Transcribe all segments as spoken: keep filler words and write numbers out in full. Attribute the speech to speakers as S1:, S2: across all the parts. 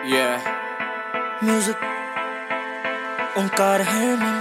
S1: Yeah.
S2: Music Onkar ਹਰਮਨ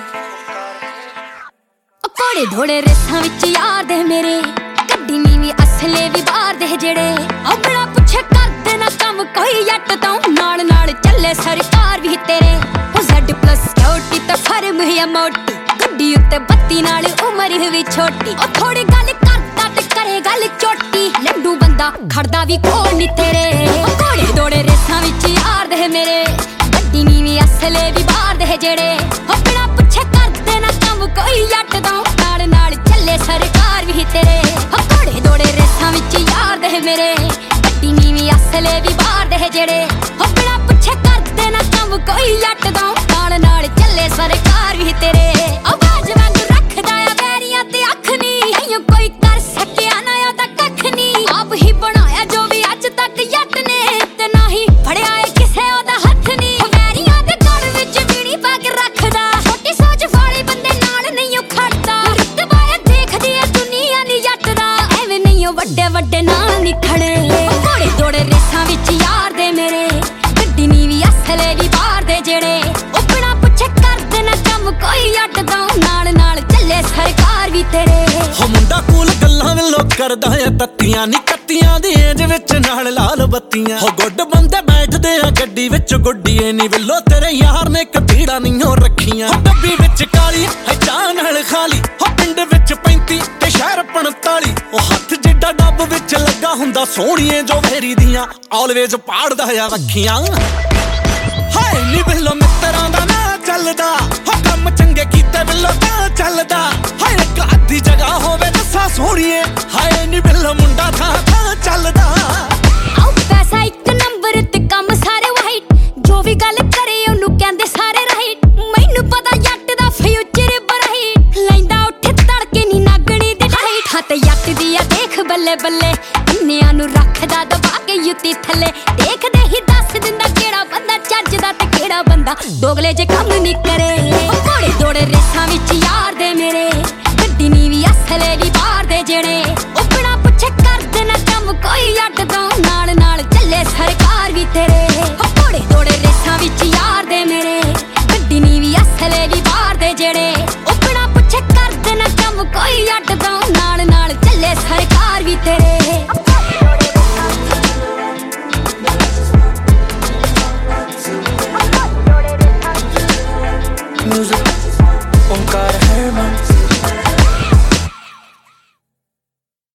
S3: ਕੋੜੇ ਧੋੜੇ ਰੇਸਾਂ ਵਿੱਚ ਯਾਰ ਦੇ ਮੇਰੇ ਗੱਡੀ ਨੀਵੀਂ ਅਸਲੇ ਵੀ ਬਾਹਰ ਦੇ ਜਿਹੜੇ ਆਪਣਾ ਪੁੱਛੇ ਕਰਦੇ ਨਾ ਕੰਮ ਕੋਈ ਜੱਟ ਤੋਂ ਨਾਲ ਨਾਲ ਚੱਲੇ ਸਰਕਾਰ ਵੀ ਤੇਰੇ ਉਹ ਜ਼ੈਡ ਪਲੱਸ ਸਿਕਿਉਰਿਟੀ ਤੇ ਫਰਮ ਹੈ ਮੋਟੀ ਗੱਡੀ ਉੱਤੇ ਬੱਤੀ ਨਾਲ ਉਮਰ ਵੀ ਛੋਟੀ ਉਹ ਥੋੜੀ ਗੱਲ ਕਰਦਾ ਤੇ ਕਰੇ ਗੱਲ ਚੋਟੀ ਲੰਡੂ ਬੰਦਾ ਖੜਦਾ ਵੀ ਕੋਲ ਨੀ ਤੇਰੇ ਕੋੜੇ ਧੋੜੇ ਰੇਸਾਂ ਵਿੱਚ ਯਾਰ ਦੇ ਮੇਰੇ ਗੱਡੀ ਨੀਵੀਂ ਅਸਲੇ ਵੀ ਬਾਹਰ ਦੇ ਜਿਹੜੇ ਆਪਣਾ ਪੁੱਛੇ ਕਰਦੇ ਨਾ ਕੰਮ ਕੋਈ ਜੱਟ ਤੋਂ ਨਾਲ ਨਾਲ ਚੱਲੇ ਸਰਕਾਰ ਵੀ ਤੇਰੇ ਕੋੜੇ ਧੋੜੇ ਰੇਸਾਂ ਵਿੱਚ ਯਾਰ ਦੇ ਮੇਰੇ ਗੱਡੀ ਨੀਵੀਂ ਅਸਲੇ ਵੀ ਬਾਹਰ ਦੇ ਜਿਹੜੇ ਆਪਣਾ ਪੁੱਛੇ ਕਰਦੇ ਨਾ ਕੰਮ ਕੋਈ ਜੱਟ ਤੋਂ ਨਾਲ ਨਾਲ ਚੱਲੇ ਸਰਕਾਰ ਵੀ ਤੇਰੇ ਆਵਾਜ਼ ਵਾਂਗ ਰੱਖਦਾ ਆ ਵੈਰੀਆਂ ਤੇ ਅੱਖ ਨੀ ਨਹੀਂ ਕੋਈ ਕਰ ਸਕਿਆ ਨਾ ਉਹਦਾ ਕੱਖ ਨੀ ਆਪ ਹੀ ਬਣਾਇਆ ਜੋ ਵੀ ਅੱਜ ਤੱਕ ਜੱਟ ਨੇ ਤੇ ਨਾ ਹੀ ਫੜਿਆ ਏ ਕਿਸੇ ਉਹਦਾ ਹੱਥ ਨੀ ਵੈਰੀਆਂ ਦੇ ਗੜ ਵਿੱਚ ਵੀਣੀ ਪਾ ਕੇ ਰੱਖਦਾ ਛੋਟੀ ਸੋਚ ਵਾਲੇ ਬੰਦੇ ਨਾਲ ਨਹੀਂ ਉਹ ਖੜਦਾ ਰੁਤਬਾ ਦੇਖਦੀ ਏ ਦੁਨੀਆ ਨੀ ਜੱਟ ਦਾ ਐਵੇਂ ਨਹੀਂ ਉਹ ਵੱਡੇ ਵੱਡੇ ਨਾਲ ਨੀ ਖੜੇ ਕੋੜੇ ਧੋੜੇ ਰੇਸਾਂ ਵਿੱਚ ਯਾਰ ਦੇ ਮੇਰੇ ਗੱਡੀ ਨੀਵੀਂ ਅਸਲੇ ਵੀ ਬਾਹਰ ਦੇ ਜਿਹੜੇ ਉਹ ਬਿਨਾਂ ਪੁੱਛੇ ਕਰਦੇ ਨਾ ਕੰਮ ਕੋਈ ਜੱਟ ਤੋਂ ਨਾਲ ਨਾਲ ਚੱਲੇ ਸਰਕਾਰ ਵੀ ਤੇਰੇ
S2: ਹੋ ਮੁੰਡਾ ਕੂਲ ਗੱਲਾਂ ਵੱਲੋਂ ਕਰਦਾ ਆ ਤੱਤੀਆਂ ਨੀ ਕੱਤੀਆਂ ਦੀ ਏਜ ਵਿੱਚ ਨਾਲ ਲਾਲ ਬੱਤੀਆਂ ਹੋ ਗੁੱਡ ਬੰਦੇ ਬੈਠਦੇ ਆ ਗੱਡੀ ਵਿੱਚ ਗੁੱਡੀਏ ਨੀ ਵੱਲੋਂ ਤੇਰੇ ਯਾਰ ਨੇ ਕਬੀੜਾ ਨਹੀਂ ਰੱਖੀਆਂ ਡੱਬੀ ਵਿੱਚ ਕਾਲੀ ਹੈ ਚਾਹ ਨਾਲ ਖਾਲੀ ਹੋ ਪਿੰਡ ਵਿੱਚ ਪੈਂਤੀ ਤੇ ਸ਼ਹਿਰ ਪੰਤਾਲੀ ਉਹ ਹੱਥ ਜਿੱਡਾ ਡੱਬ ਵਿੱਚ ਲੱਗਾ ਹੁੰਦਾ ਸੋਹਣੀਏ ਜੋ ਵੇਰੀ ਦੀਆਂ ਆਲਵੇਜ਼ ਪਾੜਦਾ ਆ ਰੱਖੀਆਂ ਹਾਏ ਨੀ ਵੱਲੋਂ ਮਿੱਤਰਾਂ ਦਾ ਨਾ ਚੱਲਦਾ ਹੋ ਕੰਮ ਚੰਗੇ ਕੀਤੇ ਵੱਲੋਂ ਤਾਂ ਚੱਲਦਾ ਹਾਏ ਇੱਕ ਅੱਧੀ ਜਗ੍ਹਾ ਹੋਵੇ ਦੱਸਾਂ ਸੋਹਣੀਏ ਹਾਏ ਨੀ ਵੱਲੋਂ ਮੁੰਡਾ ਥਾਂ ਥਾਂ ਚੱਲਦਾ
S3: ਆਉ ਪੈਸਾ ਇੱਕ ਨੰਬਰ ਤੇ ਕੰਮ ਸਾਰੇ ਵਾਈਟ ਜੋ ਵੀ ਗੱਲ ਕਰੇ ਉਹਨੂੰ ਕਹਿੰਦੇ ਸਾਰੇ ਰਾਈਟ ਮੈਨੂੰ ਪਤਾ ਜੱਟ ਦਾ ਫਿਊਚਰ ਬਰਾਈਟ ਲੈਂਦਾ ਉੱਠ ਤੜਕੇ ਨੀ ਨਾਗਣੀ ਦੇ ਡਾਈਟ ਹਾਂ ਤੇ ਜੱਟ ਦੀ ਆ ਦੇਖ ਬੱਲੇ ਬੱਲੇ ਇੰਨਿਆਂ ਨੂੰ ਰੱਖਦਾ ਦਬਾ ਕੇ ਯੁੱਤੀ ਥੱਲੇ ਦੇਖਦੇ ਹੀ ਦੱਸ ਦਿੰਦਾ ਕਿਹੜਾ ਬੰਦਾ ਚੱਜਦਾ ਤੇ ਕਿਹੜਾ ਬੰਦਾ ਦੋਗਲੇ ਜੇ ਕੰਮ ਨੀ ਕਰੇ ਕੋੜੇ ਧੋੜੇ ਰੇਸਾਂ ਵਿੱਚ ਯਾਰ ਦੇ ਮੇਰੇ ਗੱਡੀ ਨੀਵੀਂ ਅਸਲੇ ਵੀ ਬਾਹਰ ਦੇ ਜਿਹੜੇ ਉਹ ਬਿਨਾਂ ਪੁੱਛੇ ਕਰਦੇ ਨਾ ਕੰਮ ਕੋਈ ਜੱਟ ਤੋਂ ਨਾਲ ਨਾਲ ਚੱਲੇ ਸਰਕਾਰ ਵੀ ਤੇਰੇ ਕੋੜੇ ਧੋੜੇ ਰੇਸਾਂ ਵਿੱਚ ਯਾਰ ਦੇ ਮੇਰੇ ਗੱਡੀ ਨੀਵੀਂ ਅਸਲੇ ਵੀ ਬਾਹਰ ਦੇ ਜਿਹੜੇ ਉਹ ਬਿਨਾਂ ਪੁੱਛੇ ਕਰਦੇ ਨਾ ਕੰਮ ਕੋਈ ਜੱਟ ਤੋਂ ਨਾਲ ਨਾਲ ਚੱਲੇ ਸਰਕਾਰ ਵੀ ਤੇਰੇ